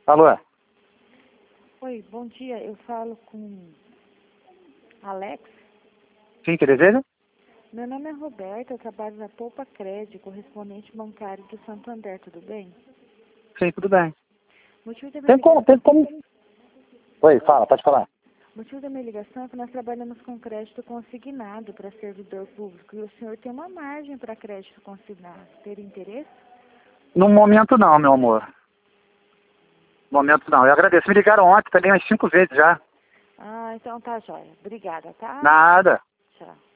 Alô? Oi, bom dia. Eu falo com Alex. Sim, que deseja? Meu nome é Roberta, eu trabalho na Poupa Crédito, correspondente bancário do Santander, tudo bem? Sim, tudo bem. Motivo da minha Tem como... Oi, fala, pode falar. Motivo da minha ligação é que nós trabalhamos com crédito consignado para servidor público e o senhor tem uma margem para crédito consignado. Teria interesse? No momento não, meu amor. No momento não. Eu agradeço. Me ligaram ontem também umas 5 vezes já. Ah, então tá jóia. Obrigada, tá? Nada. Tchau.